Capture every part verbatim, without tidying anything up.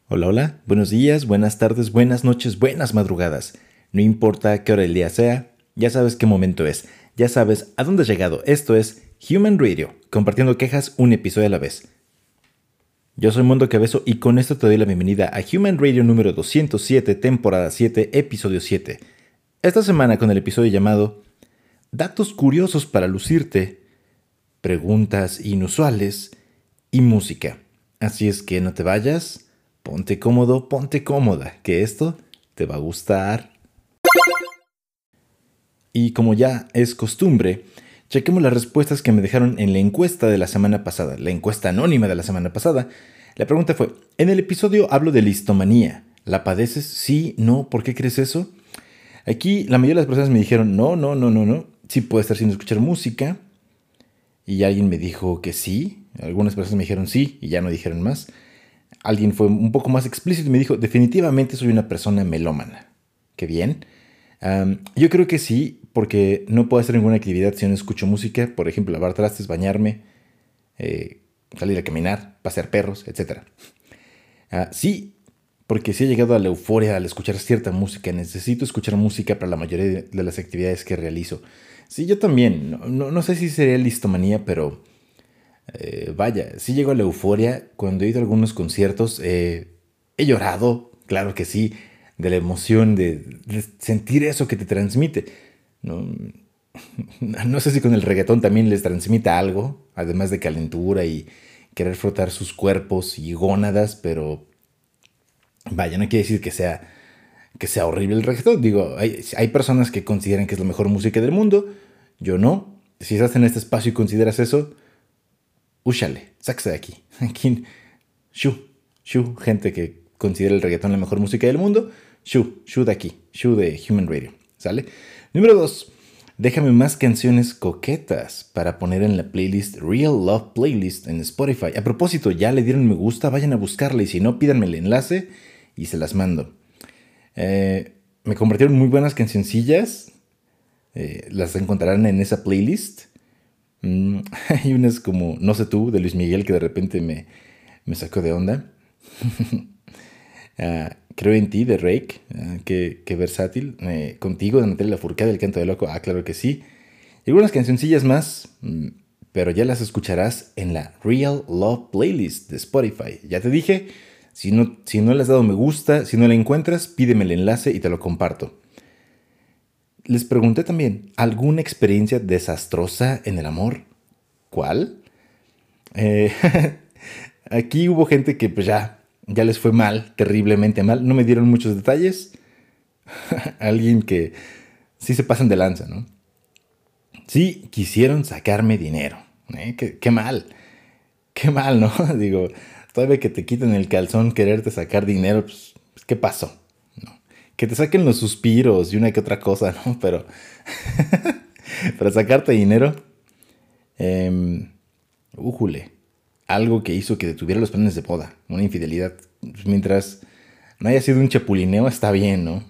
Hola, hola, buenos días, buenas tardes, buenas noches, buenas madrugadas. No importa qué hora del día sea, ya sabes qué momento es, ya sabes a dónde has llegado. Esto es Human Radio, compartiendo quejas un episodio a la vez. Yo soy Mundo Cabezo y con esto te doy la bienvenida a Human Radio número doscientos siete, temporada siete, episodio siete. Esta semana con el episodio llamado Datos curiosos para lucirte, preguntas inusuales y música. Así es que no te vayas. Ponte cómodo, ponte cómoda, que esto te va a gustar. Y como ya es costumbre, chequemos las respuestas que me dejaron en la encuesta de la semana pasada, la encuesta anónima de la semana pasada. La pregunta fue, en el episodio hablo de listomanía. ¿La padeces? Sí, no, ¿por qué crees eso? Aquí la mayoría de las personas me dijeron, no, no, no, no, no. Sí puede estar sin escuchar música. Y alguien me dijo que sí. Algunas personas me dijeron sí y ya no dijeron más. Alguien fue un poco más explícito y me dijo, definitivamente soy una persona melómana. Qué bien. Um, yo creo que sí, porque no puedo hacer ninguna actividad si no escucho música. Por ejemplo, lavar trastes, bañarme, eh, salir a caminar, pasear perros, etcétera. Uh, sí, porque sí he llegado a la euforia al escuchar cierta música. Necesito escuchar música para la mayoría de, de las actividades que realizo. Sí, yo también. No, no, no sé si sería listomanía, pero... Eh, vaya, sí llego a la euforia. Cuando he ido a algunos conciertos, eh, he llorado, claro que sí, de la emoción de, de sentir eso que te transmite. No, no sé si con el reggaetón también les transmite algo, además de calentura y querer frotar sus cuerpos y gónadas, pero vaya, no quiere decir que sea, que sea horrible el reggaetón. Digo, hay, hay personas que consideran que es la mejor música del mundo, yo no. Si estás en este espacio y consideras eso, úchale, sáquese de aquí. Aquí, shu, shu, gente que considera el reggaetón la mejor música del mundo. Shu, shu de aquí, shu de Human Radio, ¿sale? Número dos. Déjame más canciones coquetas para poner en la playlist Real Love Playlist en Spotify. A propósito, ya le dieron me gusta, vayan a buscarla y si no, pídanme el enlace y se las mando. Eh, me compartieron muy buenas cancioncillas. Eh, las encontrarán en esa playlist. Mm, hay unas como No sé tú, de Luis Miguel, que de repente me, me sacó de onda. uh, Creo en ti, de Rake. Uh, qué, qué versátil. Eh, Contigo, de Natalia Lafourcade, El canto de loco. Ah, claro que sí. Y algunas cancioncillas más, mm, pero ya las escucharás en la Real Love Playlist de Spotify. Ya te dije, si no, si no le has dado me gusta, si no la encuentras, pídeme el enlace y te lo comparto. Les pregunté también, ¿alguna experiencia desastrosa en el amor? ¿Cuál? Eh, aquí hubo gente que pues ya, ya les fue mal, terriblemente mal. No me dieron muchos detalles. Alguien que sí se pasan de lanza, ¿no? Sí, quisieron sacarme dinero. ¿eh? Qué, qué mal. Qué mal, ¿no? Digo, todavía que te quiten el calzón quererte sacar dinero, pues, ¿qué pasó? ¿No? Que te saquen los suspiros y una que otra cosa, ¿no? Pero para sacarte dinero, eh, újule, algo que hizo que detuviera los planes de boda, una infidelidad. Pues mientras no haya sido un chapulineo, está bien, ¿no?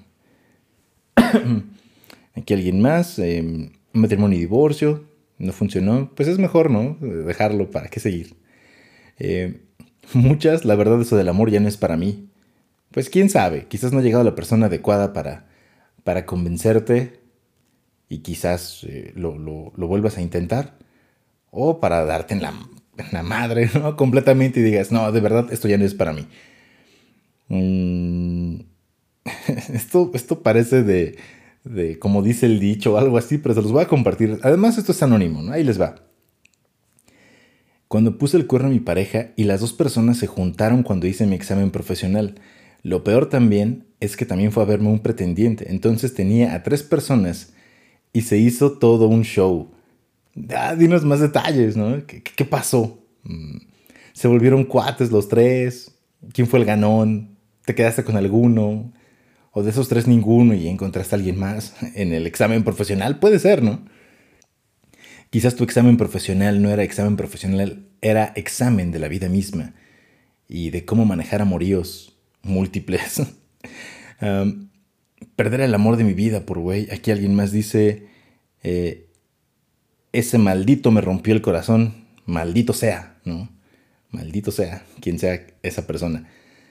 Aquí alguien más, eh, un matrimonio y divorcio, no funcionó, pues es mejor, ¿no? Dejarlo, ¿para qué seguir? Eh, muchas, la verdad, eso del amor ya no es para mí. Pues quién sabe, quizás no ha llegado la persona adecuada para, para convencerte y quizás eh, lo, lo, lo vuelvas a intentar. O para darte en la, en la madre, ¿no? Completamente y digas, no, de verdad, esto ya no es para mí. Mm, esto, esto parece de, de, como dice el dicho o algo así, pero se los voy a compartir. Además, esto es anónimo, ¿no? Ahí les va. Cuando puse el cuerno a mi pareja y las dos personas se juntaron cuando hice mi examen profesional. Lo peor también es que también fue a verme un pretendiente. Entonces tenía a tres personas y se hizo todo un show. Ah, dinos más detalles, ¿no? ¿Qué, qué pasó? ¿Se volvieron cuates los tres? ¿Quién fue el ganón? ¿Te quedaste con alguno? ¿O de esos tres ninguno y encontraste a alguien más en el examen profesional? Puede ser, ¿no? Quizás tu examen profesional no era examen profesional, era examen de la vida misma y de cómo manejar amoríos múltiples. um, perder el amor de mi vida por güey. Aquí alguien más dice... Eh, ese maldito me rompió el corazón, maldito sea, ¿no? Maldito sea, quien sea esa persona.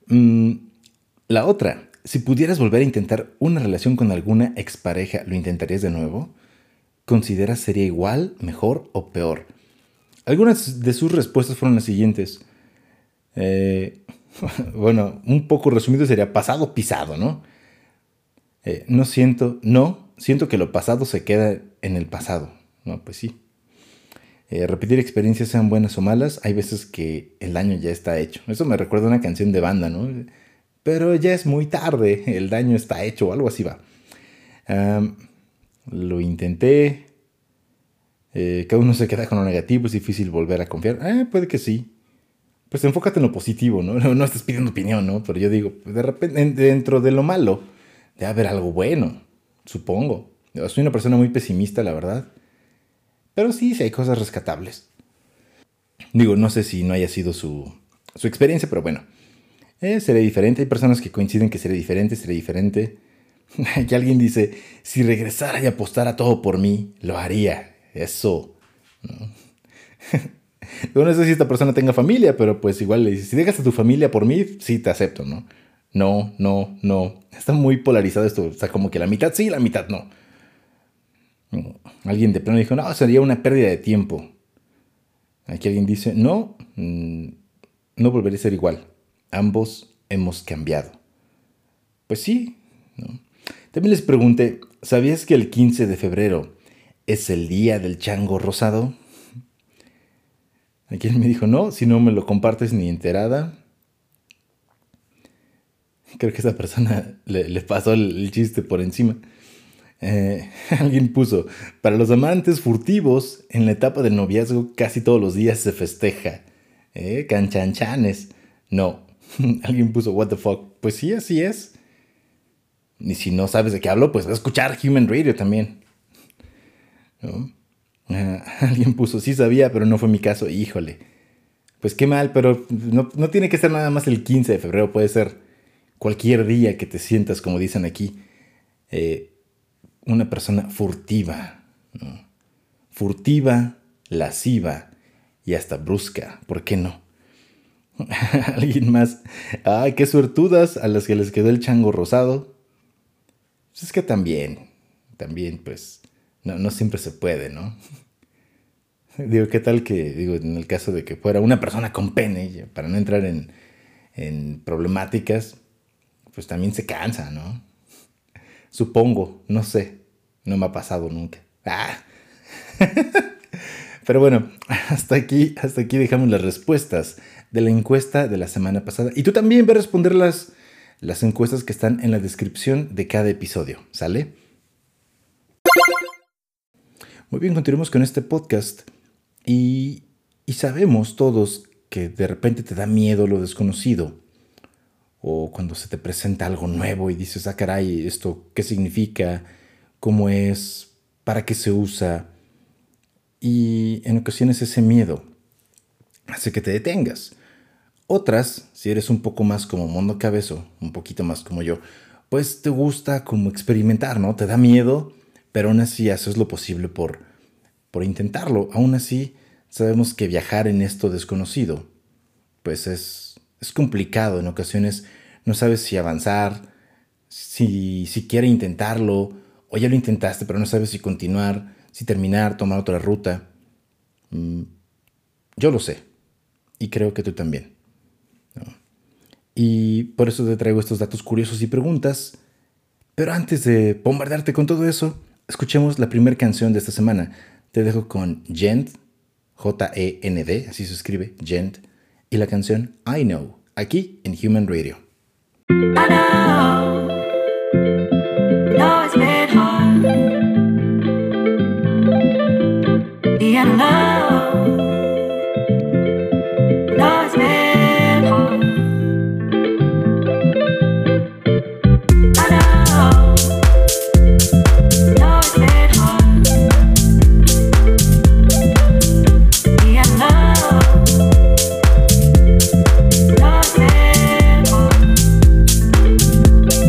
Mm, la otra, si pudieras volver a intentar una relación con alguna expareja, ¿lo intentarías de nuevo? ¿Consideras sería igual, mejor o peor? Algunas de sus respuestas fueron las siguientes. Eh, bueno, un poco resumido sería pasado pisado, ¿no? Eh, no siento, no, siento que lo pasado se queda en el pasado. No, pues sí. Eh, repetir experiencias, sean buenas o malas, hay veces que el daño ya está hecho. Eso me recuerda a una canción de banda, ¿no? Pero ya es muy tarde, el daño está hecho o algo así va. Um, lo intenté. Eh, cada uno se queda con lo negativo, es difícil volver a confiar. Eh, puede que sí. Pues enfócate en lo positivo, ¿no? No, no estás pidiendo opinión, ¿no? Pero yo digo, de repente, dentro de lo malo, debe haber algo bueno, supongo. Yo soy una persona muy pesimista, la verdad. Pero sí, sí hay cosas rescatables. Digo, no sé si no haya sido su, su experiencia, pero bueno. Eh, seré diferente. Hay personas que coinciden que seré diferente, seré diferente. Y alguien dice, si regresara y apostara todo por mí, lo haría. Eso. ¿No? No sé si esta persona tenga familia, pero pues igual le dice, si dejas a tu familia por mí, sí te acepto, ¿no? No, no, no. Está muy polarizado esto. O sea, como que la mitad sí, la mitad no. Alguien de plano dijo, no, sería una pérdida de tiempo. Aquí alguien dice, no, no volvería a ser igual. Ambos hemos cambiado. Pues sí, ¿no? También les pregunté, ¿sabías que el quince de febrero es el día del chango rosado? Aquí me dijo, no, si no me lo compartes ni enterada. Creo que esa persona le, le pasó el, el chiste por encima. Eh, alguien puso, para los amantes furtivos, en la etapa del noviazgo casi todos los días se festeja. Eh, canchanchanes. No. Alguien puso, what the fuck. Pues sí, así es. Y si no sabes de qué hablo, pues va a escuchar Human Radio también. ¿No? Uh, alguien puso, sí sabía, pero no fue mi caso. Híjole. Pues qué mal, pero no, no tiene que ser nada más el quince de febrero. Puede ser cualquier día que te sientas, como dicen aquí, eh, una persona furtiva, ¿no? Furtiva, lasciva y hasta brusca. ¿Por qué no? Alguien más. Ay, qué suertudas a las que les quedó el chango rosado. Pues es que también, también, pues, no, no siempre se puede, ¿no? Digo, ¿qué tal que, digo, en el caso de que fuera una persona con pene, para no entrar en, en problemáticas, pues también se cansa, ¿no? Supongo, no sé, no me ha pasado nunca. ¡Ah! Pero bueno, hasta aquí, hasta aquí dejamos las respuestas de la encuesta de la semana pasada. Y tú también ve a responder las, las encuestas que están en la descripción de cada episodio, ¿sale? Muy bien, continuemos con este podcast. Y, y sabemos todos que de repente te da miedo lo desconocido. O cuando se te presenta algo nuevo y dices, ah, caray, ¿esto qué significa? ¿Cómo es? ¿Para qué se usa? Y en ocasiones ese miedo hace que te detengas. Otras, si eres un poco más como Mondo Cabezo, un poquito más como yo, pues te gusta como experimentar, ¿no? Te da miedo, pero aún así haces lo posible por, por intentarlo. Aún así, sabemos que viajar en esto desconocido, pues es, es complicado. En ocasiones no sabes si avanzar, si siquiera intentarlo, o ya lo intentaste, pero no sabes si continuar, si terminar, tomar otra ruta. Mm, yo lo sé, y creo que tú también, ¿no? Y por eso te traigo estos datos curiosos y preguntas. Pero antes de bombardearte con todo eso, escuchemos la primera canción de esta semana. Te dejo con Jend, J E N D, así se escribe, Jend, y la canción I Know, aquí en Human Radio. I know, know it's been hard, being alone, know it's been hard, I know, know it's been hard, being alone, know it's been hard.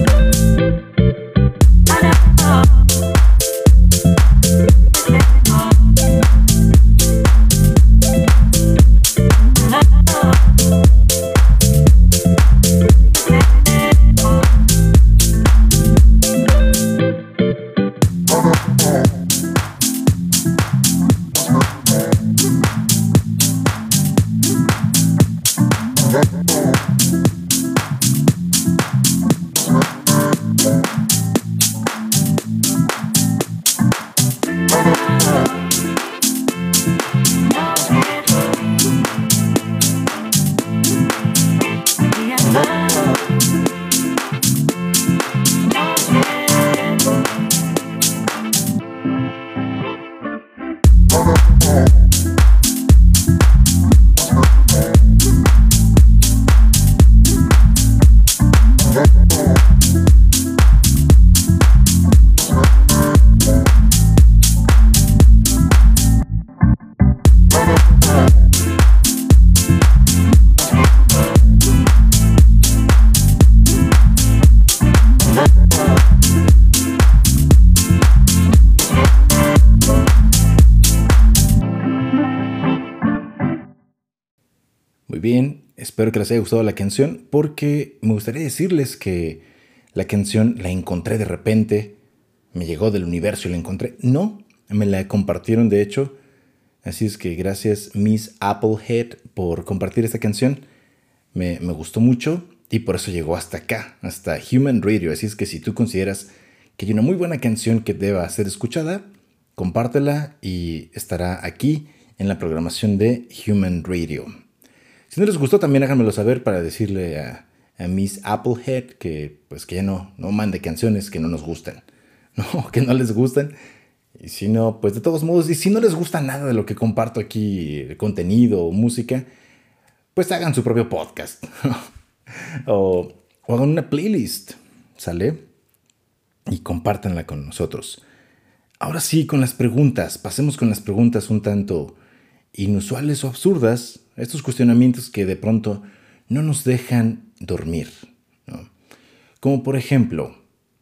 Muy bien, espero que les haya gustado la canción porque me gustaría decirles que la canción la encontré de repente, me llegó del universo y la encontré. No, me la compartieron de hecho, así es que gracias Miss Applehead por compartir esta canción. Me, me gustó mucho y por eso llegó hasta acá, hasta Human Radio. Así es que si tú consideras que hay una muy buena canción que deba ser escuchada, compártela y estará aquí en la programación de Human Radio. Si no les gustó, también háganmelo saber para decirle a, a Miss Applehead que, pues, que ya no, no mande canciones que no nos gustan, no, que no les gustan. Y si no, pues de todos modos, y si no les gusta nada de lo que comparto aquí, el contenido o música, pues hagan su propio podcast o, o hagan una playlist, ¿sale? Y compártanla con nosotros. Ahora sí, con las preguntas. Pasemos con las preguntas un tanto inusuales o absurdas. Estos cuestionamientos que de pronto no nos dejan dormir, ¿no? Como por ejemplo,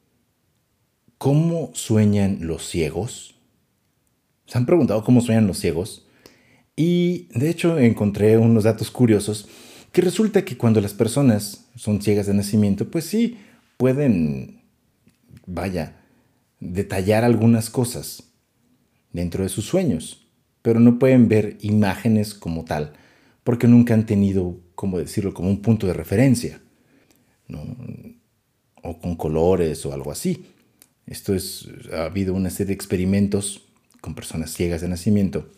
¿cómo sueñan los ciegos? ¿Se han preguntado cómo sueñan los ciegos? Y de hecho encontré unos datos curiosos que resulta que cuando las personas son ciegas de nacimiento, pues sí, pueden, vaya, detallar algunas cosas dentro de sus sueños, pero no pueden ver imágenes como tal, porque nunca han tenido, ¿cómo decirlo?, como un punto de referencia, ¿no? O con colores o algo así. Esto es, ha habido una serie de experimentos con personas ciegas de nacimiento.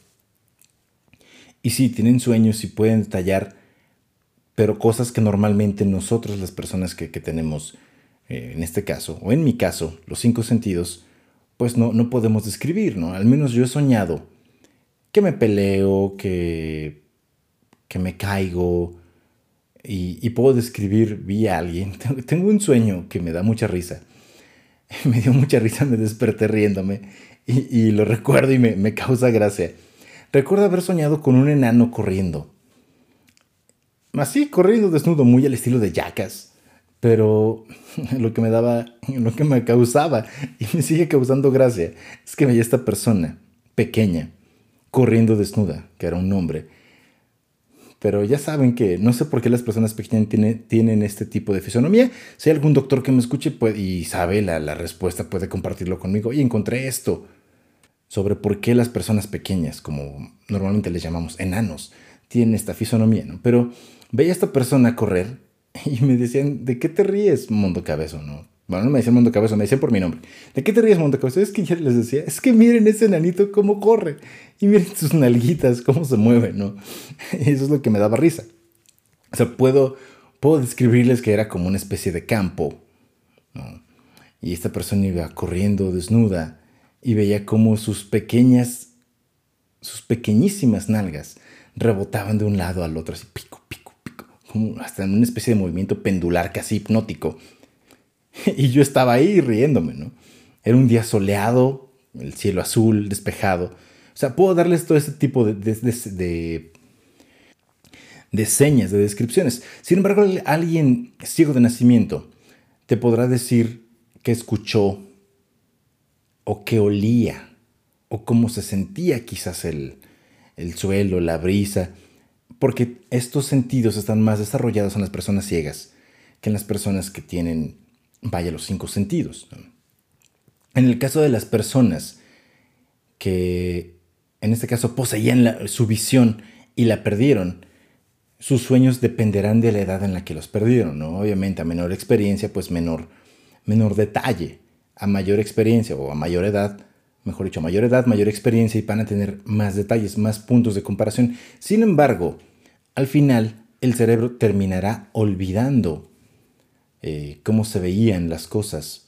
Y sí, tienen sueños y pueden detallar, pero cosas que normalmente nosotros, las personas que, que tenemos, eh, en este caso, o en mi caso, los cinco sentidos, pues no, no podemos describir, ¿no? Al menos yo he soñado que me peleo, que, que me caigo, y, y puedo describir, vi a alguien. Tengo un sueño que me da mucha risa. Me dio mucha risa, me desperté riéndome, y, y lo recuerdo y me, me causa gracia. Recuerdo haber soñado con un enano corriendo. Así, corriendo desnudo, muy al estilo de Jackass. Pero lo que me daba, lo que me causaba, y me sigue causando gracia, es que veía esta persona pequeña, corriendo desnuda, que era un hombre. Pero ya saben que no sé por qué las personas pequeñas tiene, tienen este tipo de fisonomía. Si hay algún doctor que me escuche puede, y sabe la, la respuesta, puede compartirlo conmigo. Y encontré esto sobre por qué las personas pequeñas, como normalmente les llamamos enanos, tienen esta fisonomía, ¿no? Pero veía a esta persona correr y me decían, ¿de qué te ríes, Mondo Cabezo, no? Bueno, no me decían Mondo Cabezo, me decían por mi nombre. ¿De qué te ríes, Mondo Cabezo? Es que yo les decía, es que miren ese enanito cómo corre. Y miren sus nalguitas, cómo se mueven, ¿no? Y eso es lo que me daba risa. O sea, puedo, puedo describirles que era como una especie de campo, ¿no? Y esta persona iba corriendo desnuda y veía cómo sus pequeñas, sus pequeñísimas nalgas rebotaban de un lado al otro, así pico, pico, pico, como hasta en una especie de movimiento pendular casi hipnótico. Y yo estaba ahí riéndome, ¿no? Era un día soleado, el cielo azul, despejado. O sea, puedo darles todo ese tipo de, de, de, de, de señas, de descripciones. Sin embargo, alguien ciego de nacimiento te podrá decir que escuchó o que olía o cómo se sentía quizás el, el suelo, la brisa, porque estos sentidos están más desarrollados en las personas ciegas que en las personas que tienen, vaya, los cinco sentidos, ¿no? En el caso de las personas que, en este caso, poseían la, su visión y la perdieron, sus sueños dependerán de la edad en la que los perdieron, ¿no? Obviamente, a menor experiencia, pues menor, menor detalle. A mayor experiencia o a mayor edad, mejor dicho, a mayor edad, mayor experiencia, y van a tener más detalles, más puntos de comparación. Sin embargo, al final, el cerebro terminará olvidando eh, cómo se veían las cosas,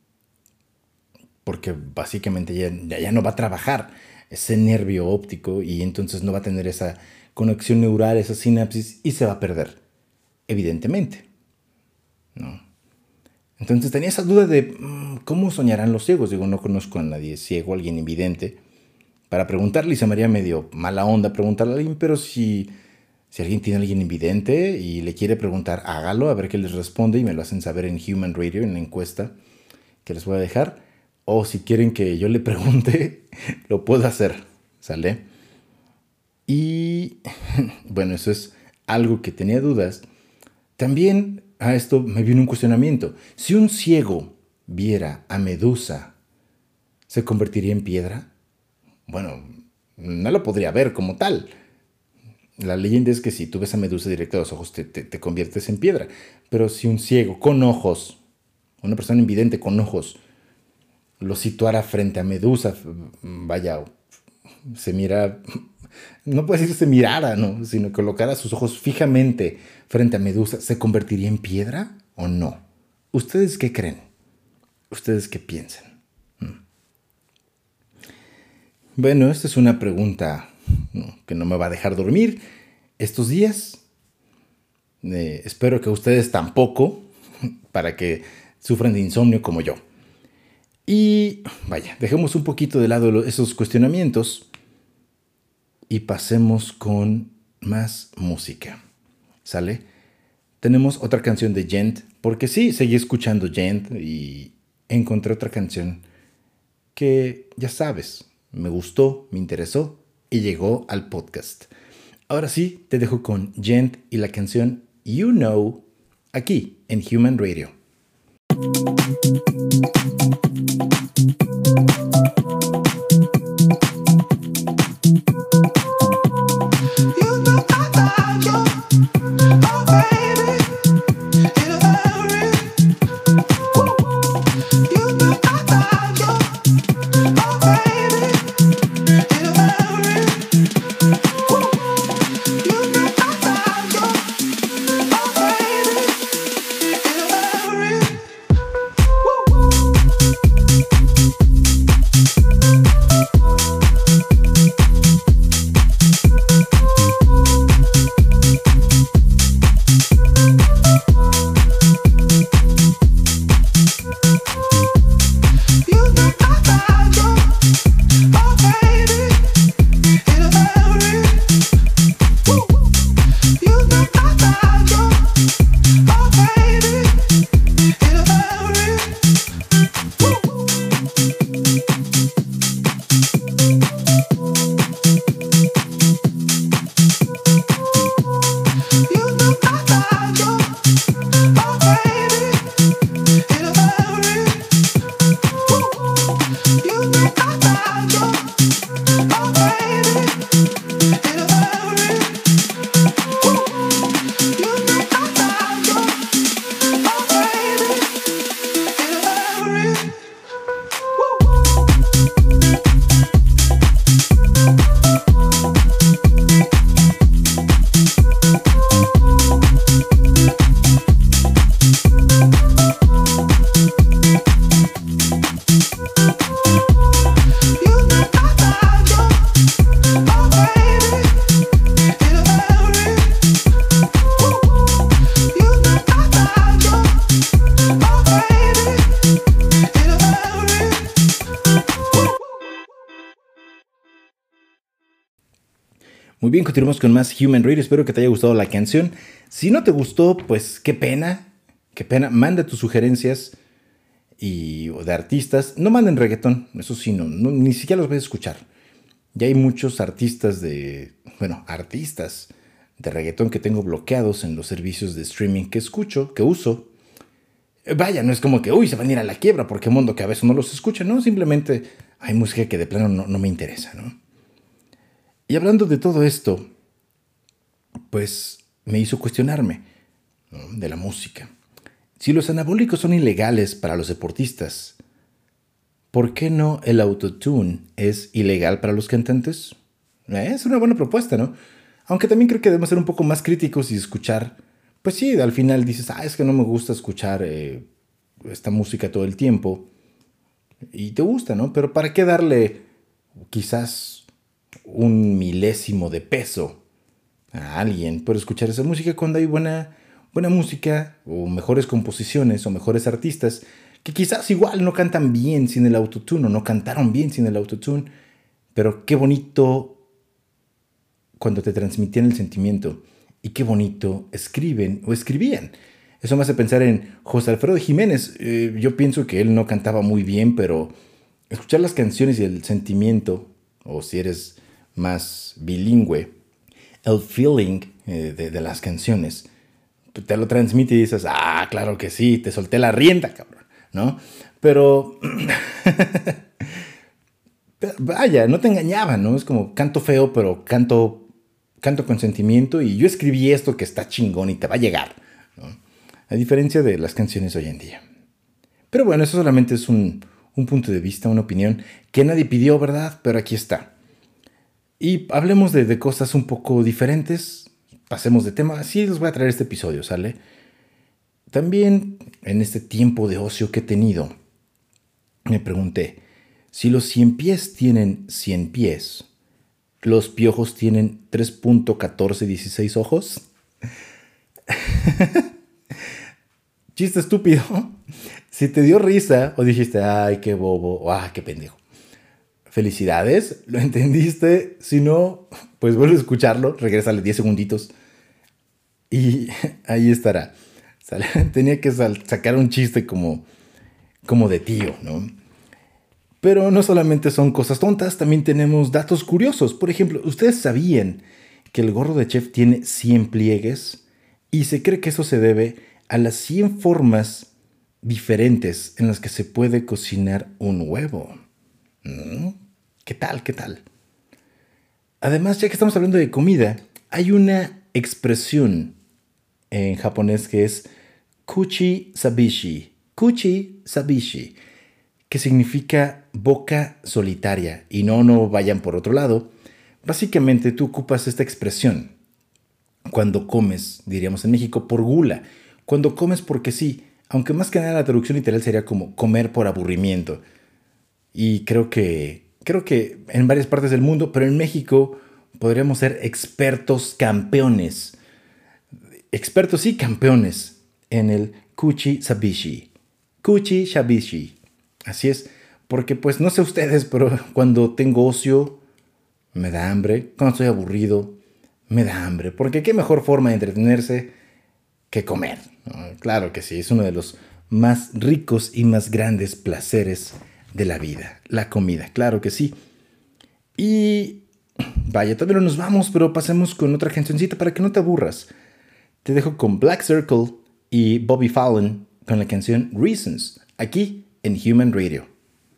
porque básicamente ya, ya, ya no va a trabajar ese nervio óptico y entonces no va a tener esa conexión neural, esa sinapsis, y se va a perder, evidentemente, ¿no? Entonces tenía esa duda de mmm, ¿cómo soñarán los ciegos? Digo, no conozco a nadie ciego, alguien invidente, para preguntarle, y se me haría medio mala onda preguntarle a alguien, pero si, si alguien tiene a alguien invidente y le quiere preguntar, hágalo, a ver qué les responde, y me lo hacen saber en Human Radio, en la encuesta que les voy a dejar. O si quieren que yo le pregunte, lo puedo hacer, ¿sale? Y bueno, eso es algo que tenía dudas, también a esto me vino un cuestionamiento. Si un ciego viera a Medusa, ¿se convertiría en piedra? Bueno, no lo podría ver como tal. La leyenda es que si tú ves a Medusa directo a los ojos, te, te, te conviertes en piedra. Pero si un ciego con ojos, una persona invidente con ojos, lo situara frente a Medusa, vaya, se mira, no puede decir se mirara, ¿no? Sino colocara sus ojos fijamente frente a Medusa, ¿se convertiría en piedra o no? ¿Ustedes qué creen? ¿Ustedes qué piensan? Hmm. Bueno, esta es una pregunta, ¿no?, que no me va a dejar dormir estos días. Eh, espero que ustedes tampoco, para que sufran de insomnio como yo. Y vaya, dejemos un poquito de lado esos cuestionamientos y pasemos con más música. ¿Sale? Tenemos otra canción de Gent, porque sí, seguí escuchando Gent y encontré otra canción que, ya sabes, me gustó, me interesó y llegó al podcast. Ahora sí, te dejo con Gent y la canción You Know, aquí en Human Radio. Muy bien, continuamos con más Human Radio. Espero que te haya gustado la canción. Si no te gustó, pues qué pena. Qué pena. Manda tus sugerencias y, o de artistas. No manden reggaetón. Eso sí, no, no, ni siquiera los voy a escuchar. Ya hay muchos artistas de... Bueno, artistas de reggaetón que tengo bloqueados en los servicios de streaming que escucho, que uso. Vaya, no es como que, uy, se van a ir a la quiebra porque Mundo que a veces no los escucha. No, simplemente hay música que de plano no, no me interesa, ¿no? Y hablando de todo esto, pues me hizo cuestionarme, ¿no?, de la música. Si los anabólicos son ilegales para los deportistas, ¿por qué no el autotune es ilegal para los cantantes? Eh, es una buena propuesta, ¿no? Aunque también creo que debemos ser un poco más críticos y escuchar, pues sí, al final dices, ah, es que no me gusta escuchar eh, esta música todo el tiempo. Y te gusta, ¿no? Pero ¿para qué darle quizás un milésimo de peso a alguien por escuchar esa música cuando hay buena, buena música o mejores composiciones o mejores artistas que quizás igual no cantan bien sin el autotune o no cantaron bien sin el autotune, pero qué bonito cuando te transmitían el sentimiento y qué bonito escriben o escribían. Eso me hace pensar en José Alfredo Jiménez. Eh, yo pienso que él no cantaba muy bien, pero escuchar las canciones y el sentimiento, o si eres más bilingüe, el feeling eh, de, de las canciones. Te lo transmite y dices, ah, claro que sí, te solté la rienda, cabrón, ¿no? Pero, vaya, no te engañaba, ¿no? Es como canto feo, pero canto, canto con sentimiento y yo escribí esto que está chingón y te va a llegar, ¿no? A diferencia de las canciones hoy en día. Pero bueno, eso solamente es un, un punto de vista, una opinión que nadie pidió, ¿verdad? Pero aquí está. Y hablemos de, de cosas un poco diferentes. Pasemos de tema. Así les voy a traer este episodio, ¿sale? También en este tiempo de ocio que he tenido, me pregunté, si los cien pies tienen cien pies, ¿los piojos tienen tres punto uno cuatro uno seis ojos? Chiste estúpido. Si te dio risa o dijiste, ay, qué bobo, o ah, qué pendejo. Felicidades, lo entendiste. Si no, pues vuelve a escucharlo, regrésale diez segunditos y ahí estará. Tenía que sacar un chiste como, como de tío, ¿no? Pero no solamente son cosas tontas, también tenemos datos curiosos. Por ejemplo, ¿ustedes sabían que el gorro de chef tiene cien pliegues? Y se cree que eso se debe a las cien formas diferentes en las que se puede cocinar un huevo. ¿Mm? ¿Qué tal? ¿Qué tal? Además, ya que estamos hablando de comida, hay una expresión en japonés que es kuchi sabishi. Kuchi sabishi, que significa boca solitaria. Y no, no vayan por otro lado. Básicamente tú ocupas esta expresión cuando comes, diríamos en México, por gula. Cuando comes porque sí, aunque más que nada la traducción literal sería como comer por aburrimiento. Y creo que... Creo que en varias partes del mundo, pero en México podríamos ser expertos campeones. Expertos y campeones en el kuchi sabishi. Kuchi sabishi. Así es, porque pues no sé ustedes, pero cuando tengo ocio me da hambre. Cuando estoy aburrido me da hambre. Porque qué mejor forma de entretenerse que comer, ¿no? Claro que sí, es uno de los más ricos y más grandes placeres de la vida, la comida, claro que sí. Y vaya, todavía no nos vamos, pero pasemos con otra cancioncita para que no te aburras. Te dejo con Black Circle y Bobby Fallon con la canción Reasons, aquí en Human Radio.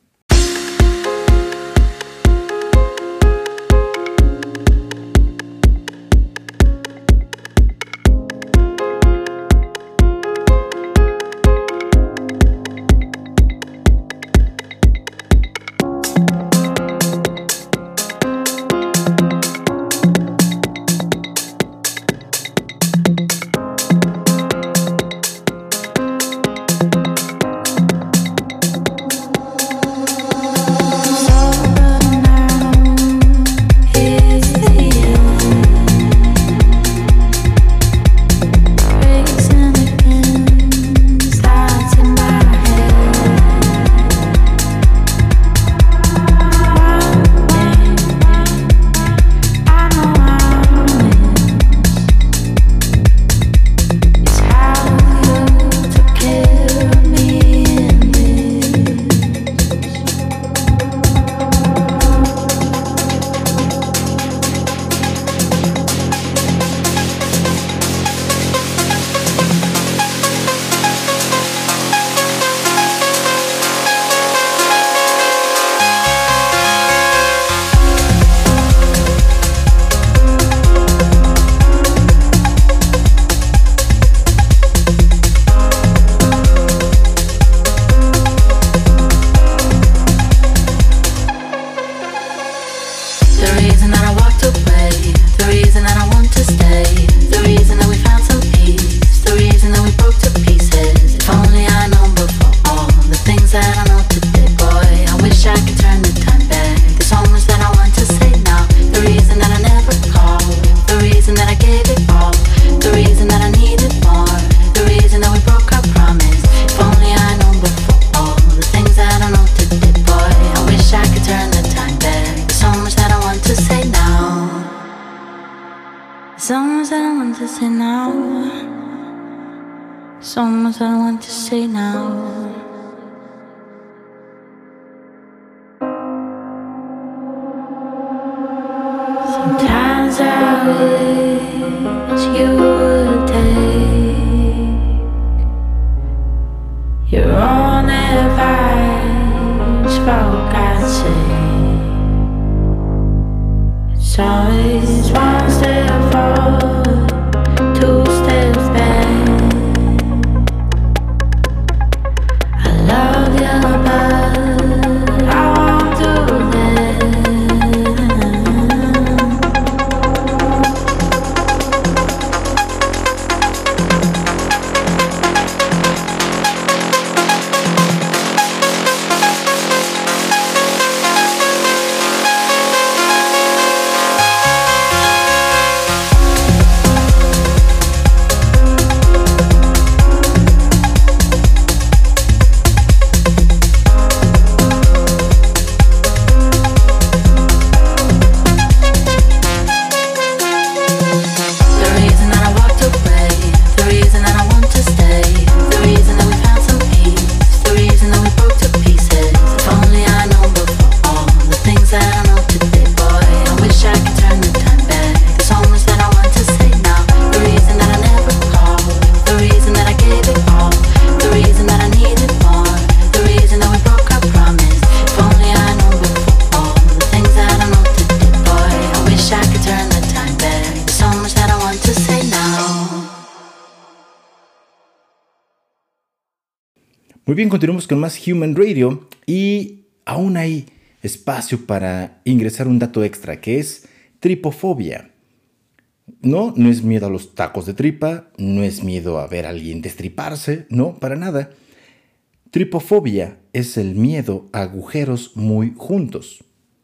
say now. So much I want to say now. Sometimes I choice you would take, your own advice, for God's sake. It's always one step forward, two steps back. I love you, but I won't do that. Muy bien, continuamos con más Human Radio y aún hay espacio para ingresar un dato extra que es tripofobia. No, no es miedo a los tacos de tripa, no es miedo a ver a alguien destriparse, no, para nada. Tripofobia es el miedo a agujeros muy juntos.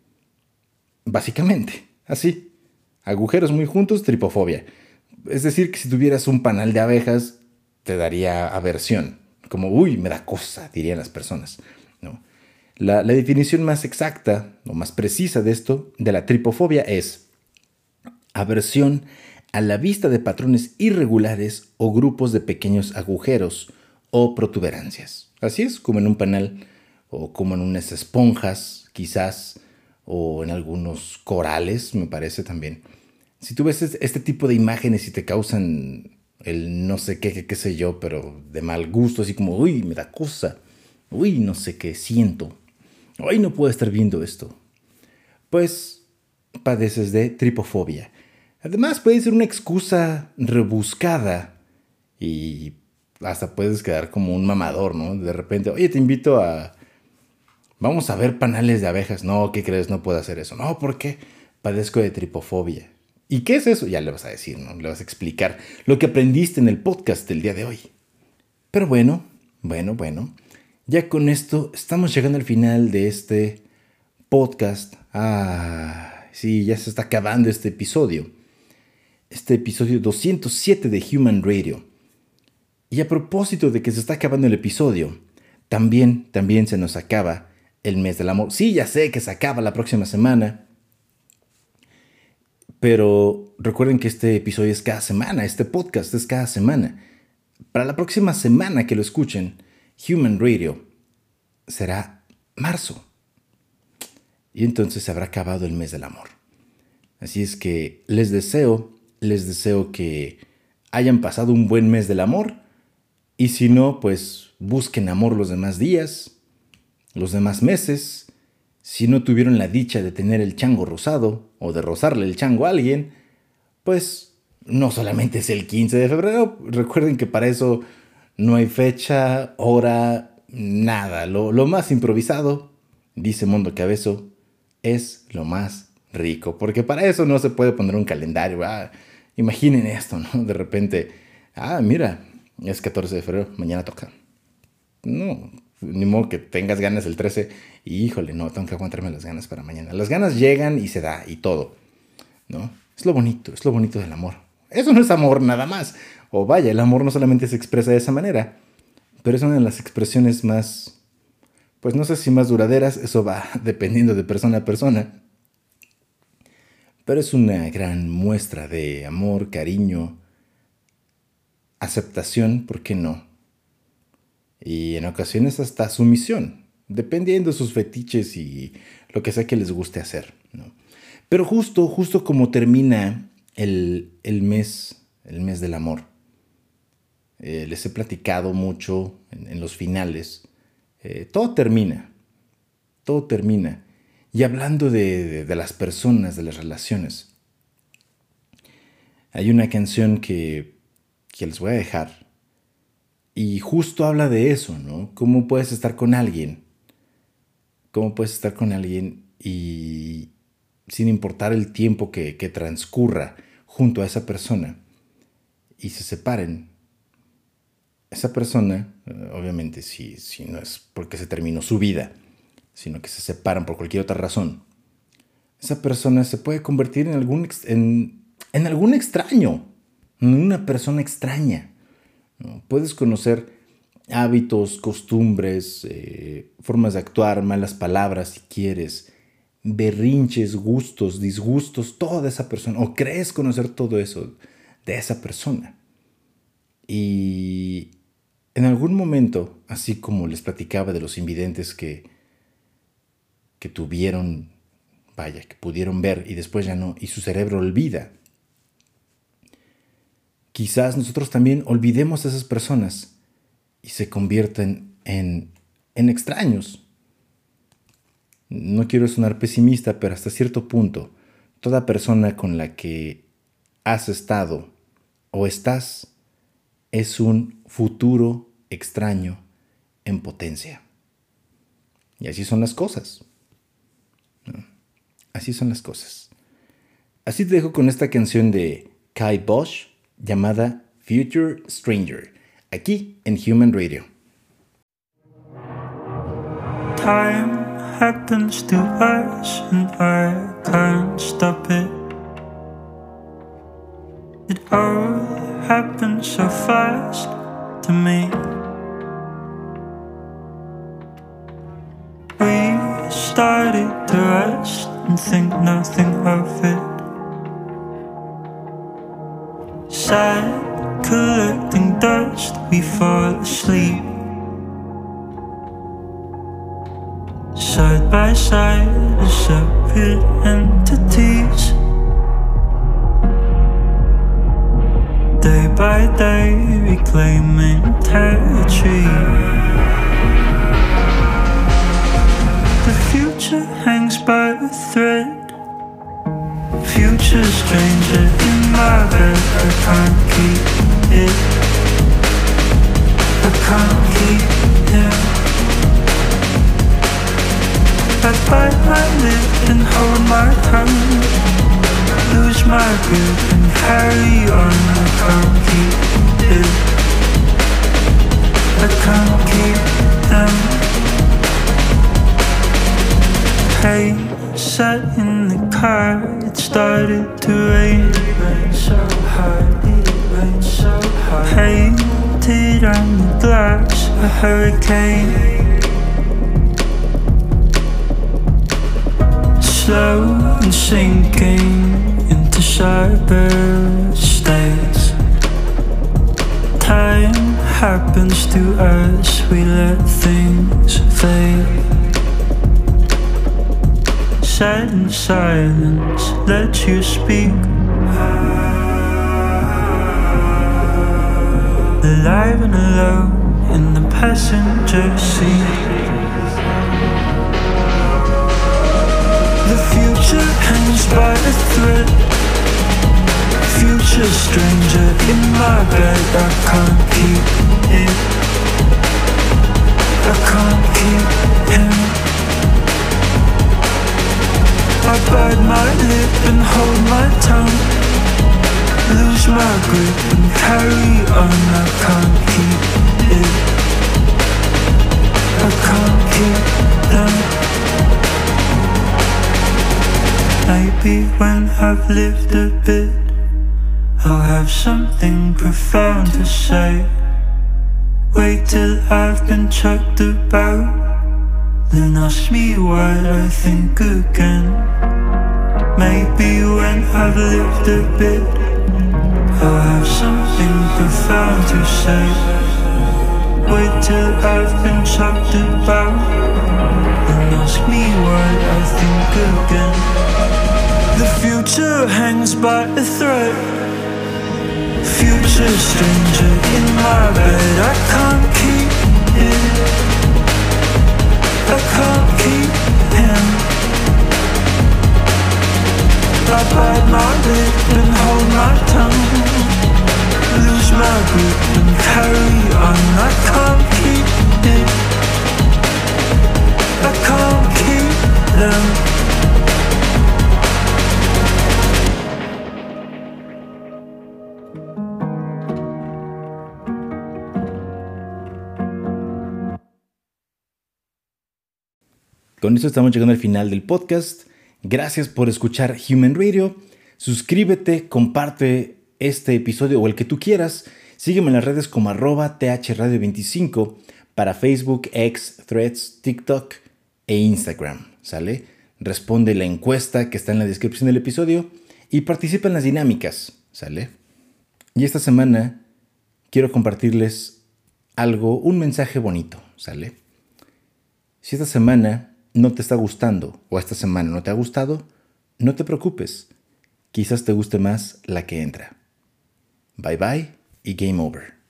Básicamente, así. Agujeros muy juntos, tripofobia. Es decir, que si tuvieras un panal de abejas, te daría aversión. Como, uy, me da cosa, dirían las personas, ¿no? La, la definición más exacta o más precisa de esto, de la tripofobia, es aversión a la vista de patrones irregulares o grupos de pequeños agujeros o protuberancias. Así es, como en un panal o como en unas esponjas, quizás, o en algunos corales, me parece también. Si tú ves este tipo de imágenes y te causan el no sé qué, qué, qué sé yo, pero de mal gusto, así como, uy, me da cosa, uy, no sé qué siento, uy, no puedo estar viendo esto, pues padeces de tripofobia. Además puede ser una excusa rebuscada y hasta puedes quedar como un mamador, ¿no? De repente, oye, te invito a, vamos a ver panales de abejas. No, ¿qué crees? No puedo hacer eso. No, ¿por qué? Padezco de tripofobia. ¿Y qué es eso? Ya le vas a decir, ¿no? Le vas a explicar lo que aprendiste en el podcast del día de hoy. Pero bueno, bueno, bueno. Ya con esto estamos llegando al final de este podcast. Ah, sí, ya se está acabando este episodio. Este episodio doscientos siete de Human Radio. Y a propósito de que se está acabando el episodio, también, también se nos acaba el mes del amor. Sí, ya sé que se acaba la próxima semana. Pero recuerden que este episodio es cada semana, este podcast es cada semana. Para la próxima semana que lo escuchen, Human Radio será marzo. Y entonces se habrá acabado el mes del amor. Así es que les deseo, les deseo que hayan pasado un buen mes del amor. Y si no, pues busquen amor los demás días, los demás meses. Si no tuvieron la dicha de tener el chango rosado o de rozarle el chango a alguien, pues no solamente es el quince de febrero. Recuerden que para eso no hay fecha, hora, nada. Lo, lo más improvisado, dice Mondo Cabezo, es lo más rico. Porque para eso no se puede poner un calendario. Ah, imaginen esto, ¿no? De repente, ah, mira, es catorce de febrero, mañana toca. No, ni modo que tengas ganas el trece y híjole, no, tengo que aguantarme las ganas para mañana. Las ganas llegan y se da y todo, ¿no? Es lo bonito, es lo bonito del amor. Eso no es amor nada más. O vaya, el amor no solamente se expresa de esa manera, pero es una de las expresiones más, pues no sé si más duraderas, eso va dependiendo de persona a persona. Pero es una gran muestra de amor, cariño, aceptación, ¿por qué no? Y en ocasiones hasta sumisión, dependiendo de sus fetiches y lo que sea que les guste hacer, ¿no? Pero justo, justo como termina el, el mes, el mes del amor. Eh, les he platicado mucho en, en los finales. Eh, todo termina, todo termina. Y hablando de, de, de las personas, de las relaciones, hay una canción que, que les voy a dejar. Y justo habla de eso, ¿no? ¿Cómo puedes estar con alguien? ¿Cómo puedes estar con alguien y sin importar el tiempo que, que transcurra junto a esa persona y se separen? Esa persona, obviamente, si, si no es porque se terminó su vida, sino que se separan por cualquier otra razón, esa persona se puede convertir en algún, en, en algún extraño, en una persona extraña, ¿no? Puedes conocer hábitos, costumbres, eh, formas de actuar, malas palabras si quieres, berrinches, gustos, disgustos, toda esa persona, o crees conocer todo eso de esa persona. Y en algún momento, así como les platicaba de los invidentes que, que tuvieron, vaya, que pudieron ver y después ya no, y su cerebro olvida, quizás nosotros también olvidemos a esas personas y se convierten en, en extraños. No quiero sonar pesimista, pero hasta cierto punto, toda persona con la que has estado o estás es un futuro extraño en potencia. Y así son las cosas. ¿No? Así son las cosas. Así te dejo con esta canción de Kai Bosch llamada Future Stranger, aquí en Human Radio. Time happens to us and I can't stop it. It all happens so fast to me. We started to rest and think nothing of it. Sad, collecting dust, we fall asleep. Side by side as separate entities. Day by day reclaiming territory. The future hangs by a thread. Future stranger in my bed. I can't keep it. I can't keep him. I bite my lip and hold my tongue, lose my grip and carry on. I can't keep it. I can't keep them. Hey, sat in the car, it started to rain. It rained so hard, it rained so hard. Painted on the glass, a hurricane. Slow and sinking into cyber states. Time happens to us, we let things fade. Sat in silence, let you speak. Alive and alone in the passenger seat. The future hangs by a thread. Future stranger in my bed. I can't keep it. I can't keep him. I bite my lip and hold my tongue, lose my grip and carry on. I can't keep it. I can't keep them. Maybe when I've lived a bit, I'll have something profound to say. Wait till I've been chucked about, then ask me what I think again. Maybe when I've lived a bit, I'll have something profound to say. Wait till I've been chucked about, then ask me what I think again. The future hangs by a thread. Future stranger in my bed. I can't keep it. I can't keep him. I bite my lip and hold my tongue. Lose my grip and carry on. I can't keep it. I can't keep them. Con esto estamos llegando al final del podcast. Gracias por escuchar Human Radio. Suscríbete, comparte este episodio o el que tú quieras. Sígueme en las redes como arroba thradio veinticinco para Facebook, X, Threads, TikTok e Instagram. ¿Sale? Responde la encuesta que está en la descripción del episodio y participa en las dinámicas. ¿Sale? Y esta semana quiero compartirles algo, un mensaje bonito. ¿Sale? Si esta semana no te está gustando o esta semana no te ha gustado, no te preocupes. Quizás te guste más la que entra. Bye bye y game over.